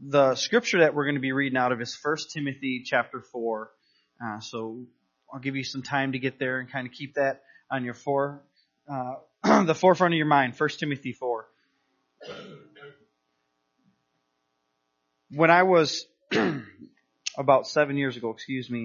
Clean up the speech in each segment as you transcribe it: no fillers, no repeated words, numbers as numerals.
The scripture that we're going to be reading out of is 1 Timothy chapter 4. So I'll give you some time to get there and kind of keep that on your the forefront of your mind. 1 Timothy 4. When I was about 7 years ago,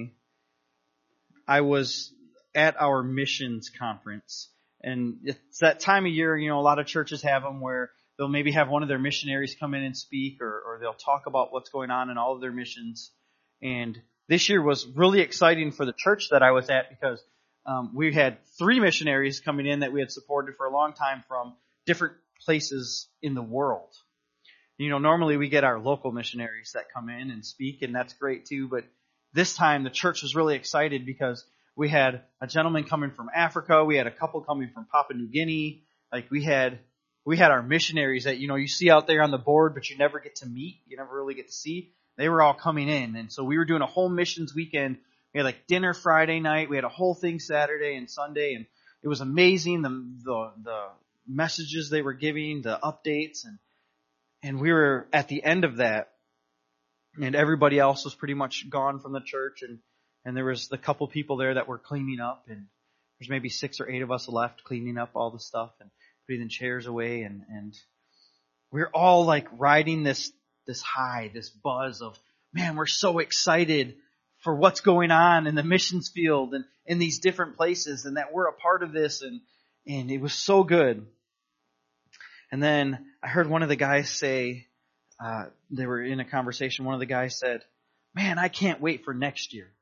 I was at our missions conference. And it's that time of year, a lot of churches have them where they'll maybe have one of their missionaries come in and speak, or they'll talk about what's going on in all of their missions. And this year was really exciting for the church that I was at because we had 3 missionaries coming in that we had supported for a long time from different places in the world. Normally we get our local missionaries that come in and speak, and that's great too. But this time the church was really excited because we had a gentleman coming from Africa. We had a couple coming from Papua New Guinea. Like we had our missionaries that, you see out there on the board, but you never get to meet. You never really get to see. They were all coming in. And so we were doing a whole missions weekend. We had like dinner Friday night. We had a whole thing Saturday and Sunday. And it was amazing. The messages they were giving, the updates. And we were at the end of that. And everybody else was pretty much gone from the church. And there was a couple people there that were cleaning up. And there's maybe 6 or 8 of us left cleaning up all the stuff and putting the chairs away. And we're all like riding this high, this buzz of, man, we're so excited for what's going on in the missions field and in these different places, and that we're a part of this. And it was so good. And then I heard one of the guys say, they were in a conversation. One of the guys said, man, I can't wait for next year.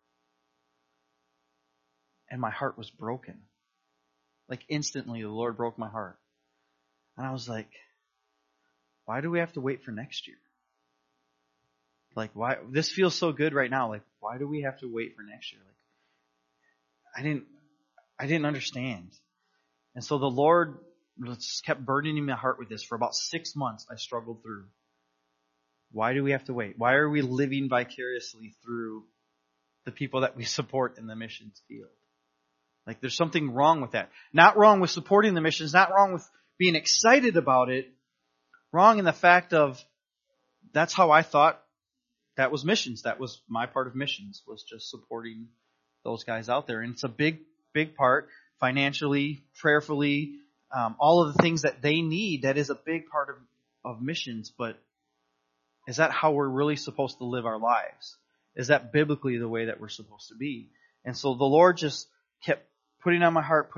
And my heart was broken. Like instantly, the Lord broke my heart. And I was like, why do we have to wait for next year? Like, why? This feels so good right now. Like, why do we have to wait for next year? Like, I didn't understand. And so the Lord just kept burdening my heart with this. For about 6 months, I struggled through. Why do we have to wait? Why are we living vicariously through the people that we support in the missions field? Like, there's something wrong with that. Not wrong with supporting the missions, not wrong with being excited about it. Wrong in the fact of, that's how I thought that was missions. That was my part of missions, was just supporting those guys out there. And it's a big, big part, financially, prayerfully, all of the things that they need. That is a big part of missions. But is that how we're really supposed to live our lives? Is that biblically the way that we're supposed to be? And so the Lord just kept putting on my heart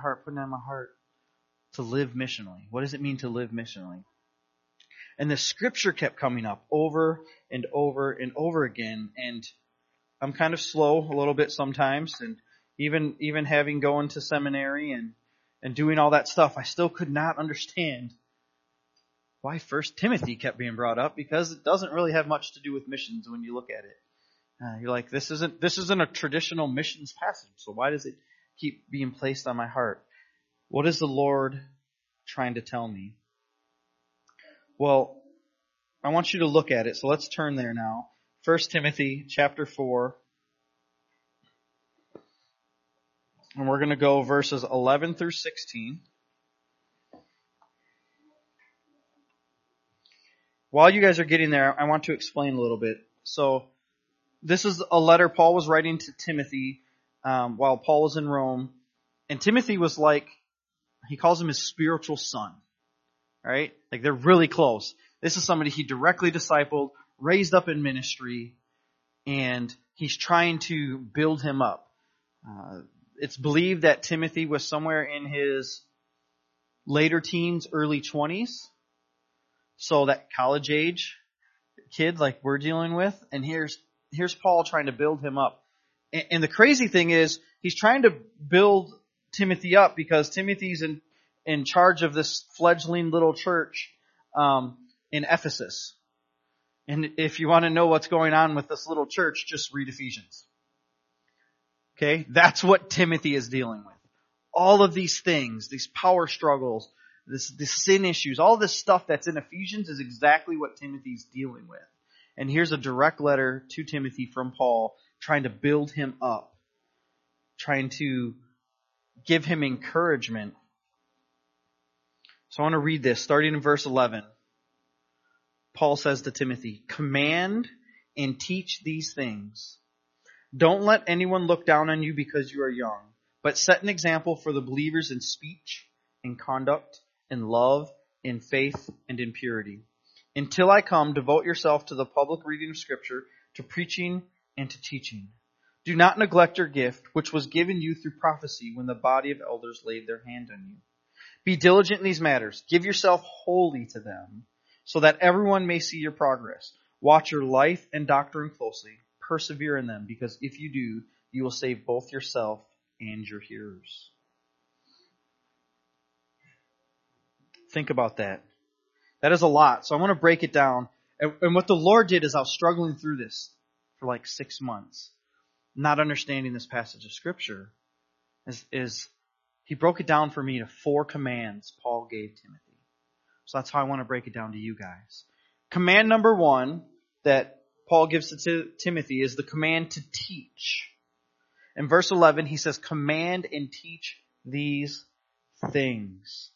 to live missionally. What does it mean to live missionally? And the scripture kept coming up over and over and over again. And I'm kind of slow a little bit sometimes. And even having going to seminary and doing all that stuff, I still could not understand why 1 Timothy kept being brought up, because it doesn't really have much to do with missions when you look at it. You're like, this isn't a traditional missions passage. So why does it keep being placed on my heart? What is the Lord trying to tell me? Well, I want you to look at it. So let's turn there now. 1 Timothy chapter 4. And we're going to go verses 11 through 16. While you guys are getting there, I want to explain a little bit. So this is a letter Paul was writing to Timothy while Paul was in Rome. And Timothy was like, he calls him his spiritual son. Right? Like, they're really close. This is somebody he directly discipled, raised up in ministry, and he's trying to build him up. It's believed that Timothy was somewhere in his later teens, early 20s. So that college age kid like we're dealing with. And here's Paul trying to build him up. And the crazy thing is, he's trying to build Timothy up because Timothy's in charge of this fledgling little church in Ephesus. And if you want to know what's going on with this little church, just read Ephesians. Okay? That's what Timothy is dealing with. All of these things, these power struggles, the sin issues, all this stuff that's in Ephesians is exactly what Timothy's dealing with. And here's a direct letter to Timothy from Paul, trying to build him up, trying to give him encouragement. So I want to read this, starting in verse 11. Paul says to Timothy, command and teach these things. Don't let anyone look down on you because you are young, but set an example for the believers in speech, in conduct, in love, in faith, and in purity. Until I come, devote yourself to the public reading of Scripture, to preaching, and to teaching. Do not neglect your gift, which was given you through prophecy when the body of elders laid their hand on you. Be diligent in these matters. Give yourself wholly to them, so that everyone may see your progress. Watch your life and doctrine closely. Persevere in them, because if you do, you will save both yourself and your hearers. Think about that. That is a lot. So I want to break it down. And what the Lord did is I was struggling through this for like 6 months, not understanding this passage of Scripture, is He broke it down for me to 4 commands Paul gave Timothy. So that's how I want to break it down to you guys. Command number 1 that Paul gives to Timothy is the command to teach. In verse 11, he says, command and teach these things.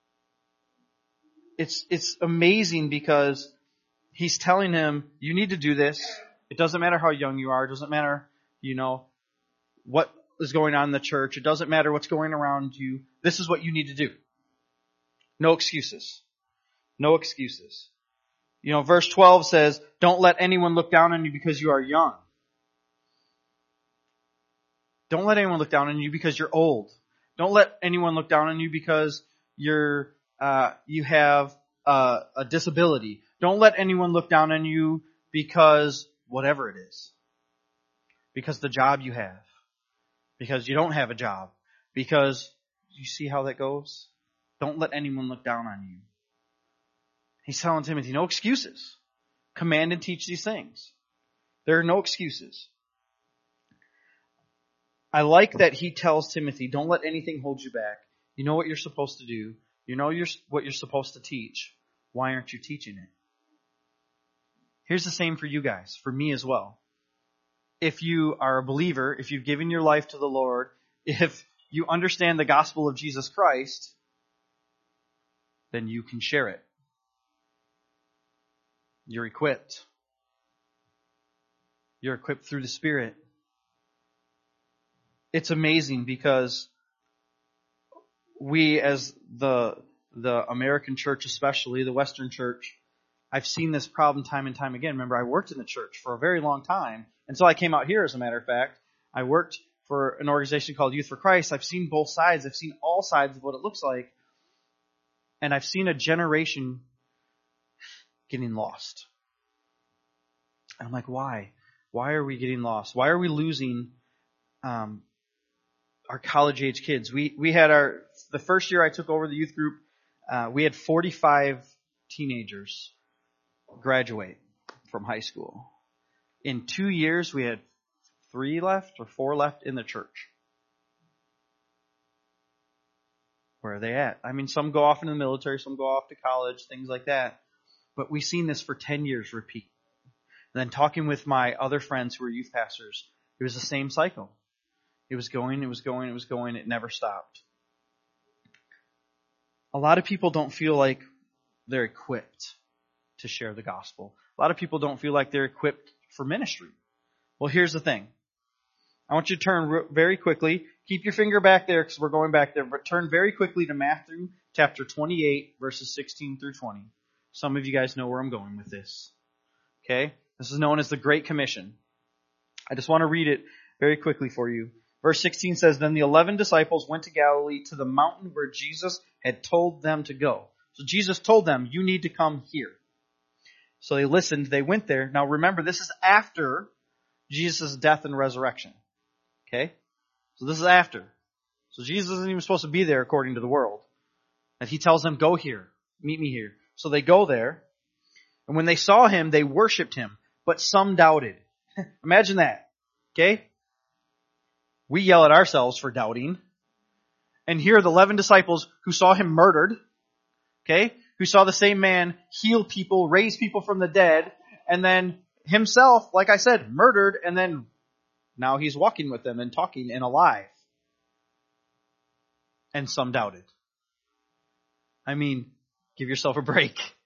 It's amazing because he's telling him, you need to do this. It doesn't matter how young you are. It doesn't matter, what is going on in the church. It doesn't matter what's going around you. This is what you need to do. No excuses. No excuses. Verse 12 says, don't let anyone look down on you because you are young. Don't let anyone look down on you because you're old. Don't let anyone look down on you because you have a disability. Don't let anyone look down on you because whatever it is. Because the job you have. Because you don't have a job. Because you see how that goes? Don't let anyone look down on you. He's telling Timothy, no excuses. Command and teach these things. There are no excuses. I like that he tells Timothy, don't let anything hold you back. You know what you're supposed to do. You know what you're supposed to teach. Why aren't you teaching it? Here's the same for you guys, for me as well. If you are a believer, if you've given your life to the Lord, if you understand the gospel of Jesus Christ, then you can share it. You're equipped. You're equipped through the Spirit. It's amazing because we as the American church, especially the Western church, I've seen this problem time and time again. Remember, I worked in the church for a very long time. Until I came out here, as a matter of fact. I worked for an organization called Youth for Christ. I've seen both sides. I've seen all sides of what it looks like. And I've seen a generation getting lost. And I'm like, why? Why are we getting lost? Why are we losing our college-age kids? We had the first year I took over the youth group, we had 45 teenagers graduate from high school. In 2 years, we had 3 left or 4 left in the church. Where are they at? I mean, some go off into the military, some go off to college, things like that. But we've seen this for 10 years repeat. And then talking with my other friends who are youth pastors, it was the same cycle. It was going, it never stopped. A lot of people don't feel like they're equipped to share the gospel. A lot of people don't feel like they're equipped for ministry. Well, here's the thing. I want you to turn very quickly. Keep your finger back there because we're going back there, but turn very quickly to Matthew chapter 28, verses 16 through 20. Some of you guys know where I'm going with this. Okay? This is known as the Great Commission. I just want to read it very quickly for you. Verse 16 says, Then the 11 disciples went to Galilee to the mountain where Jesus had told them to go. So Jesus told them, you need to come here. So they listened, they went there. Now remember, this is after Jesus' death and resurrection. Okay? So this is after. So Jesus isn't even supposed to be there according to the world. And he tells them, go here, meet me here. So they go there. And when they saw him, they worshiped him. But some doubted. Imagine that. Okay? We yell at ourselves for doubting. And here are the 11 disciples who saw him murdered. Okay? Who saw the same man heal people, raise people from the dead, and then himself, like I said, murdered, and then now he's walking with them and talking and alive. And some doubted. I mean, give yourself a break.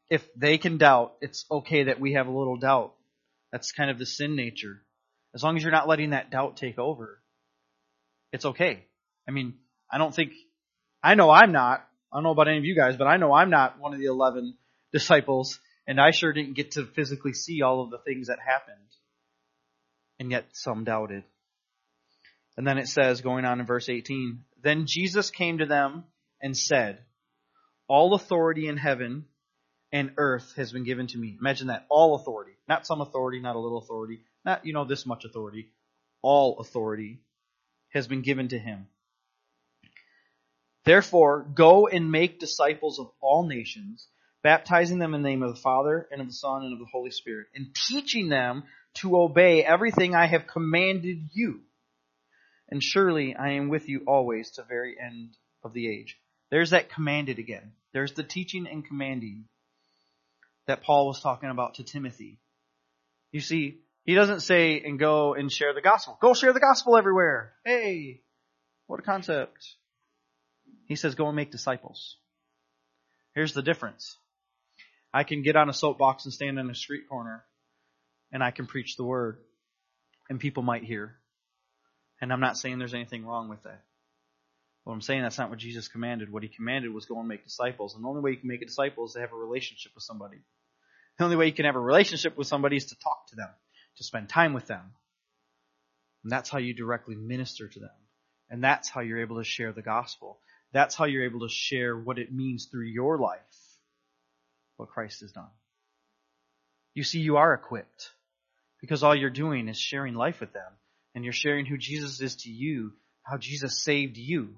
if they can doubt, it's okay that we have a little doubt. That's kind of the sin nature. As long as you're not letting that doubt take over, it's okay. I mean, I know I'm not. I don't know about any of you guys, but I know I'm not one of the 11 disciples, and I sure didn't get to physically see all of the things that happened. And yet some doubted. And then it says, going on in verse 18, then Jesus came to them and said, all authority in heaven and earth has been given to me. Imagine that. All authority. Not some authority, not a little authority. Not, this much authority. All authority has been given to him. Therefore, go and make disciples of all nations, baptizing them in the name of the Father and of the Son and of the Holy Spirit, and teaching them to obey everything I have commanded you. And surely I am with you always to the very end of the age. There's that commanded again. There's the teaching and commanding that Paul was talking about to Timothy. You see, he doesn't say, and go and share the gospel. Go share the gospel everywhere. Hey, what a concept. He says, go and make disciples. Here's the difference. I can get on a soapbox and stand on a street corner, and I can preach the word, and people might hear. And I'm not saying there's anything wrong with that. What I'm saying, that's not what Jesus commanded. What he commanded was go and make disciples. And the only way you can make a disciple is to have a relationship with somebody. The only way you can have a relationship with somebody is to talk to them, to spend time with them. And that's how you directly minister to them. And that's how you're able to share the gospel. That's how you're able to share what it means through your life, what Christ has done. You see, you are equipped because all you're doing is sharing life with them. And you're sharing who Jesus is to you, how Jesus saved you.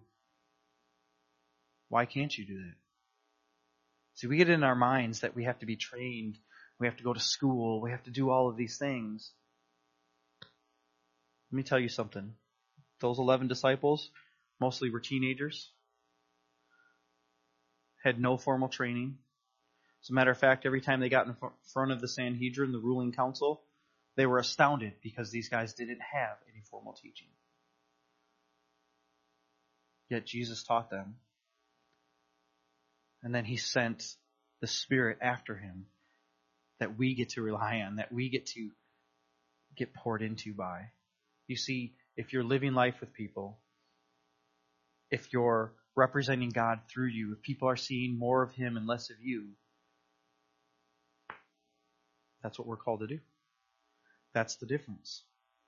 Why can't you do that? See, we get in our minds that we have to be trained, we have to go to school, we have to do all of these things. Let me tell you something. Those 11 disciples mostly were teenagers, had no formal training. As a matter of fact, every time they got in front of the Sanhedrin, the ruling council, they were astounded because these guys didn't have any formal teaching. Yet Jesus taught them. And then he sent the Spirit after him that we get to rely on, that we get to get poured into by. You see, if you're living life with people, if you're representing God through you, if people are seeing more of him and less of you, that's what we're called to do. That's the difference.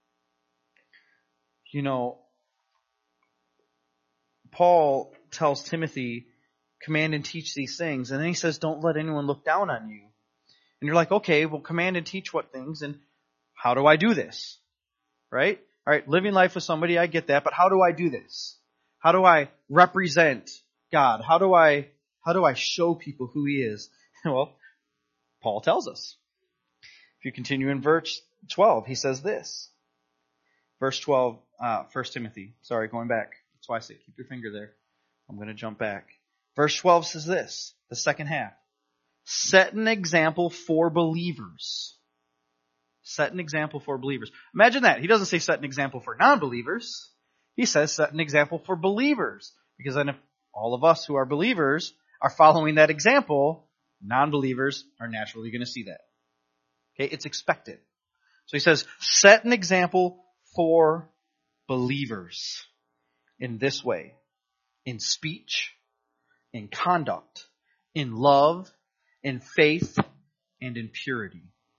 Paul tells Timothy, command and teach these things. And then he says, don't let anyone look down on you. And you're like, okay, well, command and teach what things? And how do I do this? Right? All right, living life with somebody, I get that. But how do I do this? How do I represent God? How do I show people who he is? Well, Paul tells us. If you continue in verse 12, he says this. Verse 12, 1 Timothy. Sorry, going back. That's why I say keep your finger there. I'm going to jump back. Verse 12 says this, the second half. Set an example for believers. Set an example for believers. Imagine that. He doesn't say set an example for non-believers. He says set an example for believers. Because then if all of us who are believers are following that example, non-believers are naturally going to see that. Okay, it's expected. So he says, set an example for believers in this way, in speech, in conduct, in love, in faith, and in purity.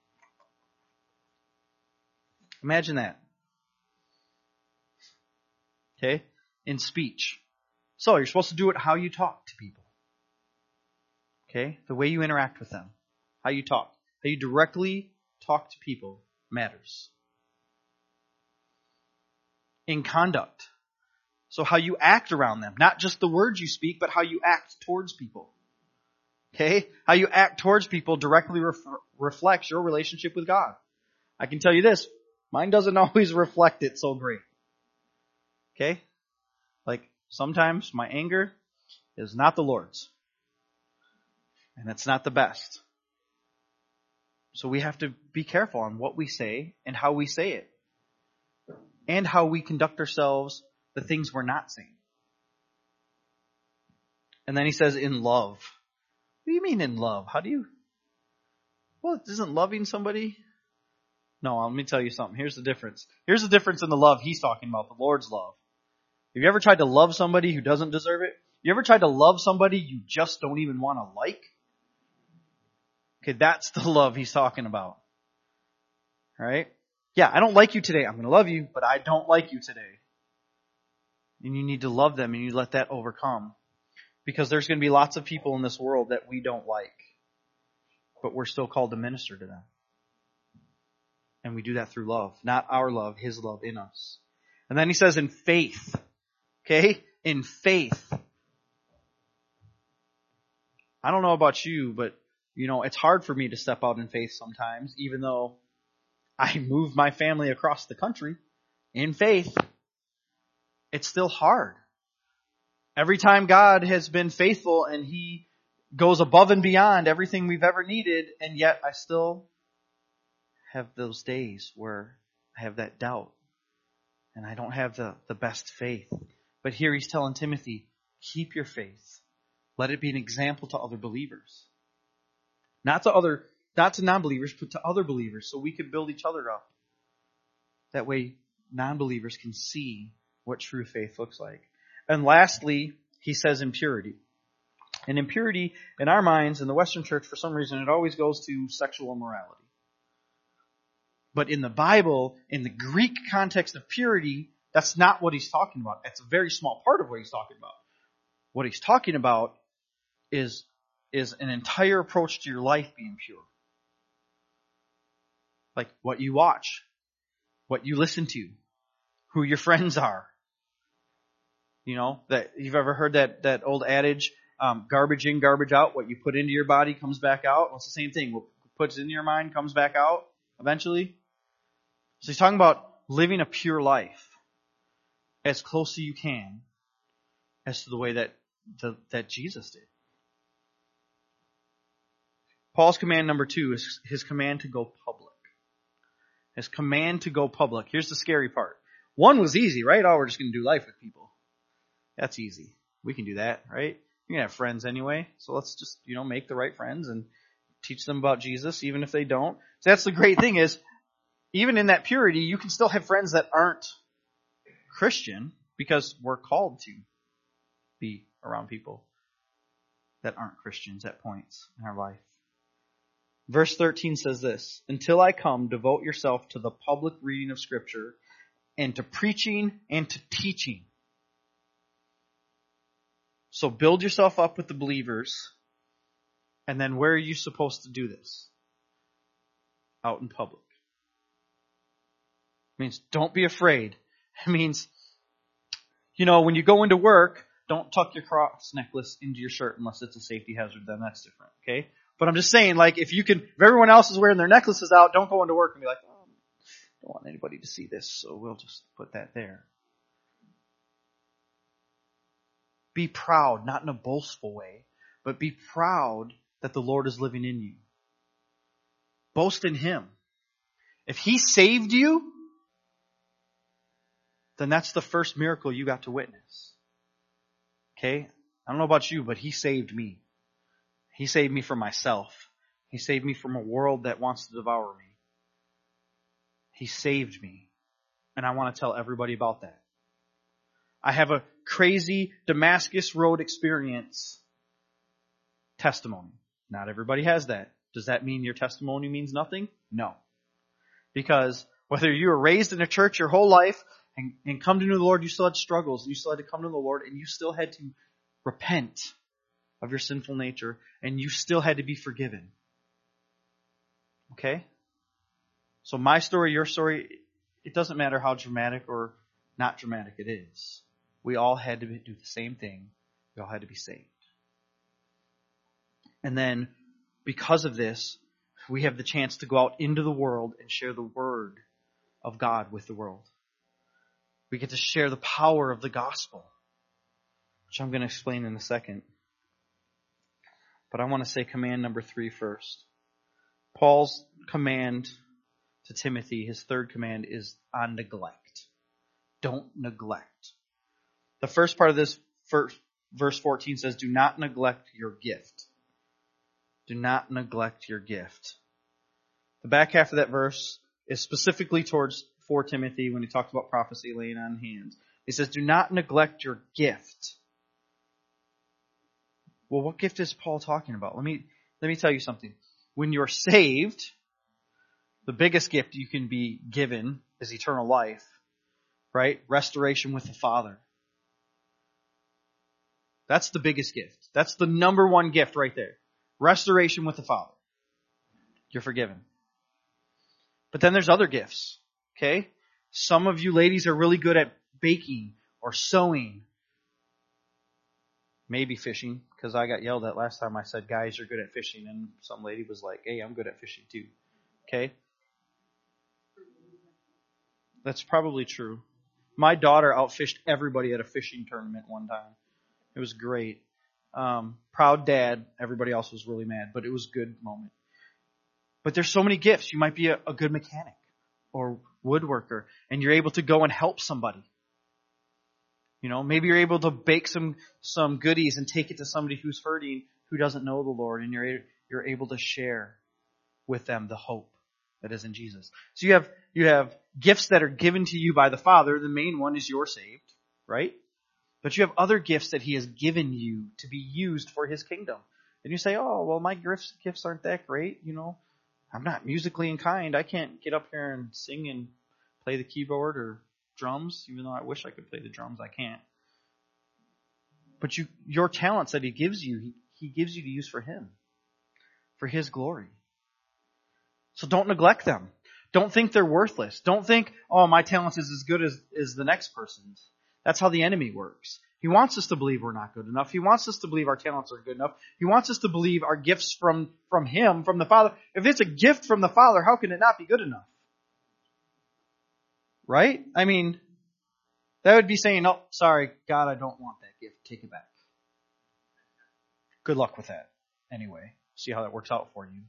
Imagine that. Okay, in speech. So you're supposed to do it how you talk to people. Okay, the way you interact with them, how you talk. How you directly talk to people matters. In conduct. So how you act around them. Not just the words you speak, but how you act towards people. Okay? How you act towards people directly reflects your relationship with God. I can tell you this. Mine doesn't always reflect it so great. Okay? Like sometimes my anger is not the Lord's. And it's not the best. So we have to be careful on what we say and how we say it. And how we conduct ourselves, the things we're not saying. And then he says in love. What do you mean in love? How do you Well, isn't loving somebody? No, let me tell you something. Here's the difference. Here's the difference in the love he's talking about, the Lord's love. Have you ever tried to love somebody who doesn't deserve it? You ever tried to love somebody you just don't even want to like? Okay, that's the love he's talking about. All right? Yeah, I don't like you today. I'm going to love you, but I don't like you today. And you need to love them and you let that overcome. Because there's going to be lots of people in this world that we don't like. But we're still called to minister to them. And we do that through love. Not our love, his love in us. And then he says in faith. Okay? In faith. I don't know about you, but it's hard for me to step out in faith sometimes, even though I moved my family across the country in faith. It's still hard. Every time God has been faithful and he goes above and beyond everything we've ever needed, and yet I still have those days where I have that doubt and I don't have the best faith. But here he's telling Timothy, keep your faith. Let it be an example to other believers. Not to non-believers, but to other believers, so we can build each other up. That way, non-believers can see what true faith looks like. And lastly, he says impurity. And impurity, in our minds, in the Western church, for some reason, it always goes to sexual immorality. But in the Bible, in the Greek context of purity, that's not what he's talking about. That's a very small part of what he's talking about. What he's talking about is an entire approach to your life being pure. Like what you watch, what you listen to, who your friends are. That you've ever heard that old adage, garbage in, garbage out. What you put into your body comes back out. Well, it's the same thing. What puts in your mind comes back out eventually. So he's talking about living a pure life as close as you can as to the way that Jesus did. Paul's command number 2 is his command to go public. His command to go public. Here's the scary part. 1 was easy, right? Oh, we're just going to do life with people. That's easy. We can do that, right? You're going to have friends anyway. So let's just, make the right friends and teach them about Jesus, even if they don't. So that's the great thing is, even in that purity, you can still have friends that aren't Christian because we're called to be around people that aren't Christians at points in our life. Verse 13 says this, until I come, devote yourself to the public reading of Scripture and to preaching and to teaching. So build yourself up with the believers. And then where are you supposed to do this? Out in public. It means don't be afraid. It means, when you go into work, don't tuck your cross necklace into your shirt unless it's a safety hazard, then that's different, okay? But I'm just saying, if everyone else is wearing their necklaces out, don't go into work and be like, oh, I don't want anybody to see this, so we'll just put that there. Be proud, not in a boastful way, but be proud that the Lord is living in you. Boast in Him. If He saved you, then that's the first miracle you got to witness. Okay? I don't know about you, but He saved me. He saved me from myself. He saved me from a world that wants to devour me. He saved me. And I want to tell everybody about that. I have a crazy Damascus Road experience testimony. Not everybody has that. Does that mean your testimony means nothing? No. Because whether you were raised in a church your whole life and come to know the Lord, you still had struggles. You still had to come to the Lord and you still had to repent of your sinful nature and you still had to be forgiven. Okay? So my story, your story, it doesn't matter how dramatic or not dramatic it is. We all had to do the same thing. We all had to be saved. And then, because of this, we have the chance to go out into the world and share the Word of God with the world. We get to share the power of the gospel, which I'm going to explain in a second. But I want to say command number 3 first. Paul's command to Timothy, his third command, is on neglect. Don't neglect. The first part of this verse 14 says, do not neglect your gift. Do not neglect your gift. The back half of that verse is specifically for Timothy when he talks about prophecy laying on hands. He says, do not neglect your gift. Well, what gift is Paul talking about? Let me tell you something. When you're saved, the biggest gift you can be given is eternal life, right? Restoration with the Father. That's the biggest gift. That's the number one gift right there. Restoration with the Father. You're forgiven. But then there's other gifts, okay? Some of you ladies are really good at baking or sewing. Maybe fishing, because I got yelled at last time I said, guys, you're good at fishing. And some lady was like, hey, I'm good at fishing too. Okay? That's probably true. My daughter outfished everybody at a fishing tournament one time. It was great. Proud dad. Everybody else was really mad, but it was a good moment. But there's so many gifts. You might be a good mechanic or woodworker, and you're able to go and help somebody. You know, maybe you're able to bake some goodies and take it to somebody who's hurting, who doesn't know the Lord, and you're able to share with them the hope that is in Jesus. So you have gifts that are given to you by the Father. The main one is you're saved, right? But you have other gifts that He has given you to be used for His kingdom. And you say, oh, well, my gifts aren't that great. You know, I'm not musically inclined. I can't get up here and sing and play the keyboard or drums, even though I wish I could play the drums. I can't. But your talents that He gives you, He gives you to use for Him, for His glory. So don't neglect them. Don't think they're worthless. Don't think, oh, my talents is as good as the next person's. That's how the enemy works. He wants us to believe we're not good enough. He wants us to believe our talents are good enough. He wants us to believe our gifts from Him, from the Father. If it's a gift from the Father, how can it not be good enough? Right? I mean, that would be saying, oh, sorry, God, I don't want that gift. Take it back. Good luck with that. Anyway, see how that works out for you.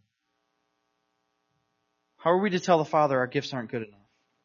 How are we to tell the Father our gifts aren't good enough?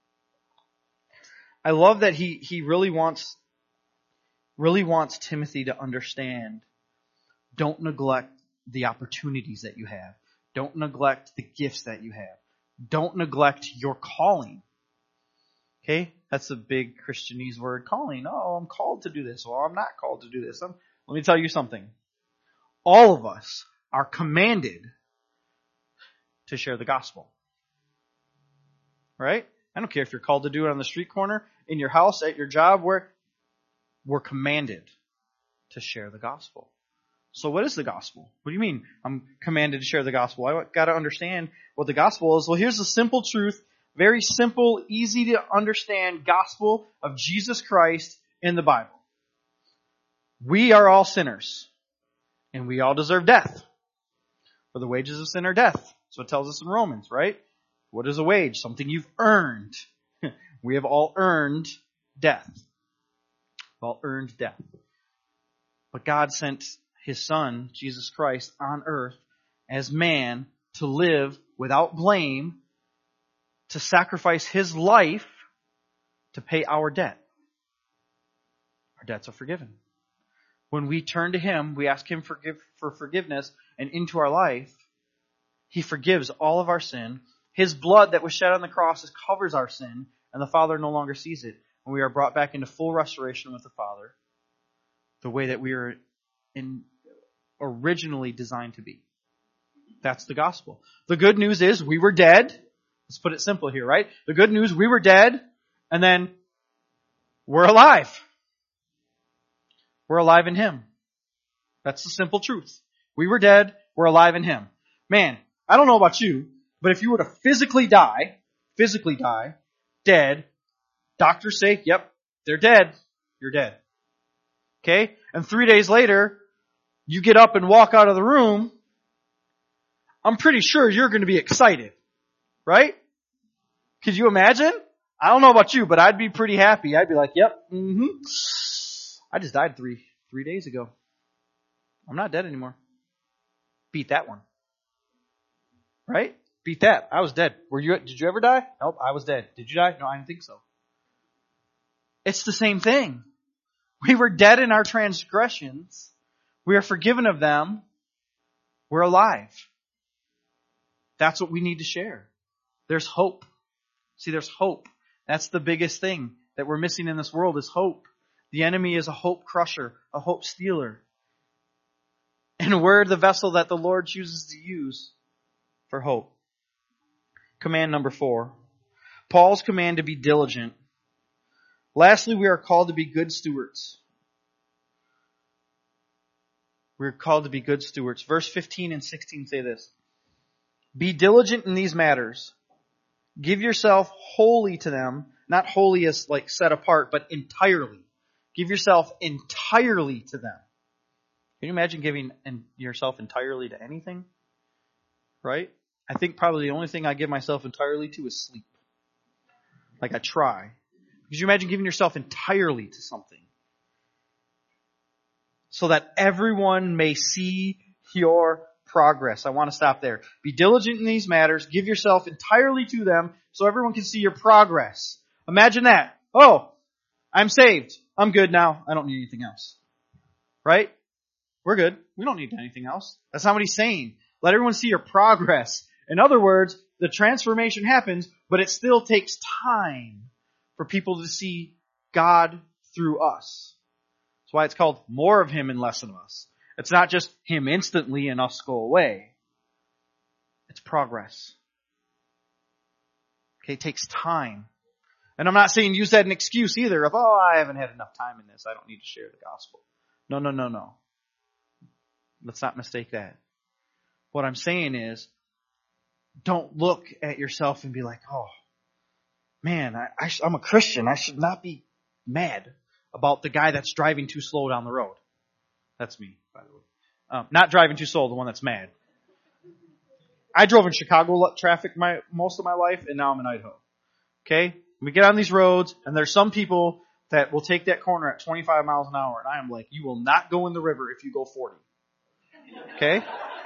I love that he really wants Timothy to understand, don't neglect the opportunities that you have. Don't neglect the gifts that you have. Don't neglect your calling. Okay? That's a big Christianese word, calling. Oh, I'm called to do this. Well, I'm not called to do this. Let me tell you something. All of us are commanded to share the gospel. Right? I don't care if you're called to do it on the street corner, in your house, at your job, where we're commanded to share the gospel. So what is the gospel? What do you mean I'm commanded to share the gospel? I got to understand what the gospel is. Well, here's the simple truth. Very simple, easy to understand gospel of Jesus Christ in the Bible. We are all sinners, and we all deserve death. For the wages of sin are death. That's what it tells us in Romans, right? What is a wage? Something you've earned. We have all earned death. We've all earned death. But God sent His Son, Jesus Christ, on earth as man to live without blame, to sacrifice His life to pay our debt. Our debts are forgiven. When we turn to Him, we ask Him for forgiveness and into our life, He forgives all of our sin. His blood that was shed on the cross covers our sin, and the Father no longer sees it. And we are brought back into full restoration with the Father, the way that we are originally designed to be. That's the gospel. The good news is we were dead. Let's put it simple here, right? The good news, we were dead, and then we're alive. We're alive in Him. That's the simple truth. We were dead, we're alive in Him. Man, I don't know about you, but if you were to physically die, dead, doctors say, yep, they're dead. You're dead. Okay? And 3 days later, you get up and walk out of the room, I'm pretty sure you're going to be excited. Right? Could you imagine? I don't know about you, but I'd be pretty happy. I'd be like, yep, I just died three days ago. I'm not dead anymore. Beat that one. Right? Beat that. I was dead. Did you ever die? Nope, I was dead. Did you die? No, I didn't think so. It's the same thing. We were dead in our transgressions. We are forgiven of them. We're alive. That's what we need to share. There's hope. See, there's hope. That's the biggest thing that we're missing in this world is hope. The enemy is a hope crusher, a hope stealer. And we're the vessel that the Lord chooses to use for hope. Command number 4. Paul's command to be diligent. Lastly, we are called to be good stewards. We're called to be good stewards. Verse 15 and 16 say this. Be diligent in these matters. Give yourself wholly to them. Not wholly as like set apart, but entirely. Give yourself entirely to them. Can you imagine giving yourself entirely to anything? Right? I think probably the only thing I give myself entirely to is sleep. Like I try. Could you imagine giving yourself entirely to something? So that everyone may see your progress. I want to stop there. Be diligent in these matters. Give yourself entirely to them so everyone can see your progress. Imagine that. Oh, I'm saved. I'm good now. I don't need anything else. Right? We're good. We don't need anything else. That's not what he's saying. Let everyone see your progress. In other words, the transformation happens, but it still takes time for people to see God through us. That's why it's called more of Him and less of us. It's not just Him instantly and us go away. It's progress. Okay, it takes time. And I'm not saying use that as an excuse either of, I haven't had enough time in this. I don't need to share the gospel. No. Let's not mistake that. What I'm saying is, don't look at yourself and be like, oh, man, I'm a Christian. I should not be mad about the guy that's driving too slow down the road. That's me, by the way. Not driving too slow, the one that's mad. I drove in Chicago traffic most of my life, and now I'm in Idaho. Okay? We get on these roads, and there's some people that will take that corner at 25 miles an hour, and I am like, you will not go in the river if you go 40. Okay?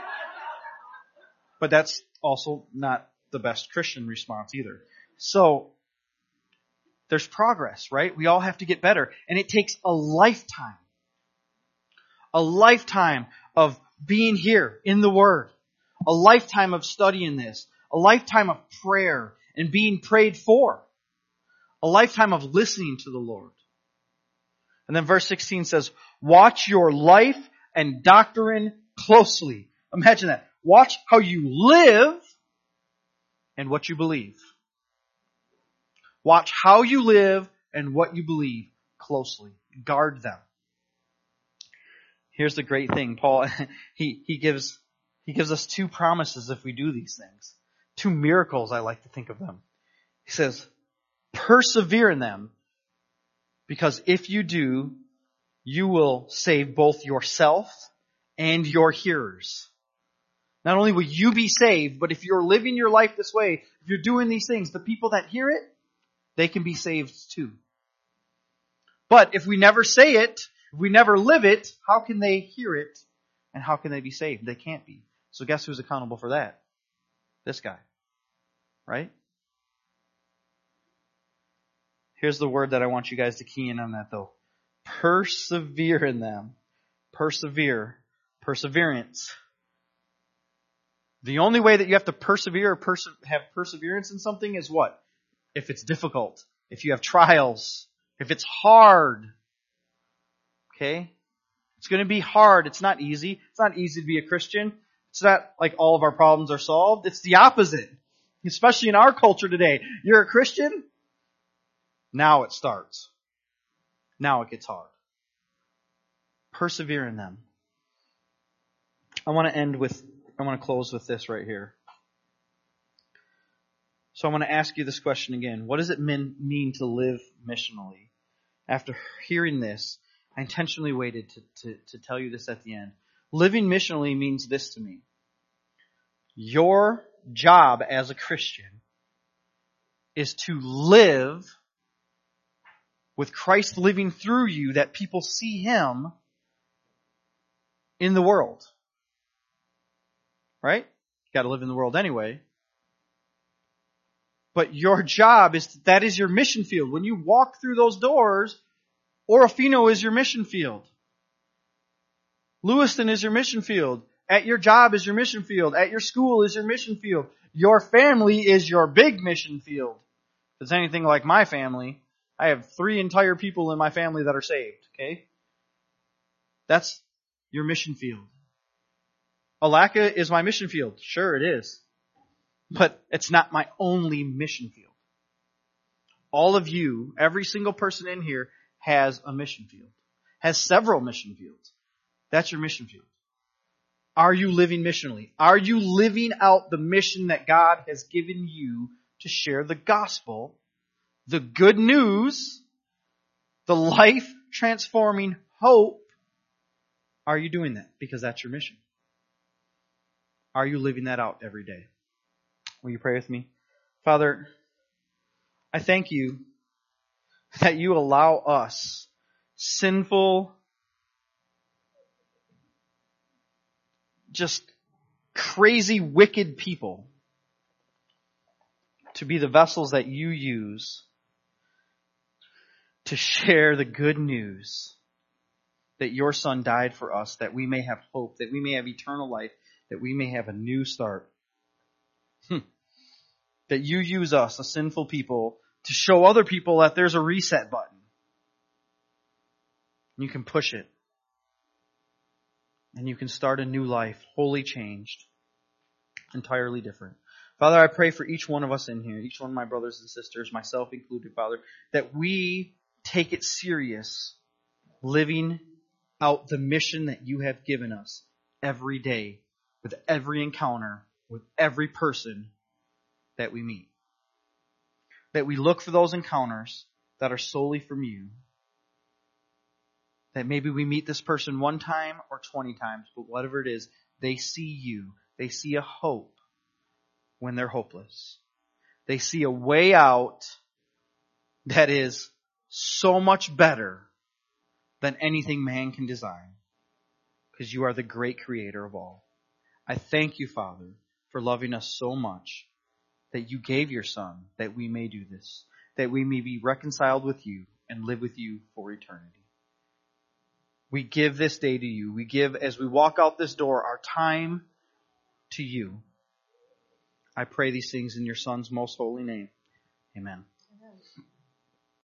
But that's also not the best Christian response either. So, there's progress, right? We all have to get better. And it takes a lifetime. A lifetime of being here in the Word. A lifetime of studying this. A lifetime of prayer and being prayed for. A lifetime of listening to the Lord. And then verse 16 says, watch your life and doctrine closely. Imagine that. Watch how you live and what you believe. Watch how you live and what you believe closely. Guard them. Here's the great thing. Paul, he gives us 2 promises if we do these things. 2 miracles, I like to think of them. He says, persevere in them, because if you do, you will save both yourself and your hearers. Not only will you be saved, but if you're living your life this way, if you're doing these things, the people that hear it, they can be saved too. But if we never say it, if we never live it, how can they hear it and how can they be saved? They can't be. So guess who's accountable for that? This guy. Right? Here's the word that I want you guys to key in on that though. Persevere in them. Persevere. Perseverance. The only way that you have to persevere or have perseverance in something is what? If it's difficult. If you have trials. If it's hard. Okay? It's going to be hard. It's not easy. It's not easy to be a Christian. It's not like all of our problems are solved. It's the opposite. Especially in our culture today. You're a Christian? Now it starts. Now it gets hard. Persevere in them. I want to close with this right here. So I want to ask you this question again. What does it mean to live missionally? After hearing this, I intentionally waited to tell you this at the end. Living missionally means this to me. Your job as a Christian is to live with Christ living through you, that people see Him in the world. Right? You got to live in the world anyway. But your job that is your mission field. When you walk through those doors, Orofino is your mission field. Lewiston is your mission field. At your job is your mission field. At your school is your mission field. Your family is your big mission field. If it's anything like my family, I have 3 entire people in my family that are saved, okay? That's your mission field. Alaka is my mission field. Sure, it is. But it's not my only mission field. All of you, every single person in here, has a mission field. Has several mission fields. That's your mission field. Are you living missionally? Are you living out the mission that God has given you to share the gospel, the good news, the life-transforming hope? Are you doing that? Because that's your mission. Are you living that out every day? Will you pray with me? Father, I thank you that you allow us, sinful, just crazy, wicked people, to be the vessels that you use to share the good news that your Son died for us, that we may have hope, that we may have eternal life, that we may have a new start. That you use us, a sinful people, to show other people that there's a reset button. You can push it. And you can start a new life, wholly changed, entirely different. Father, I pray for each one of us in here, each one of my brothers and sisters, myself included, Father, that we take it serious, living out the mission that you have given us every day, with every encounter, with every person that we meet. That we look for those encounters that are solely from you. That maybe we meet this person 1 time or 20 times, but whatever it is, they see you. They see a hope when they're hopeless. They see a way out that is so much better than anything man can design. Because you are the great creator of all. I thank you, Father, for loving us so much that you gave your Son that we may do this, that we may be reconciled with you and live with you for eternity. We give this day to you. We give, as we walk out this door, our time to you. I pray these things in your Son's most holy name. Amen.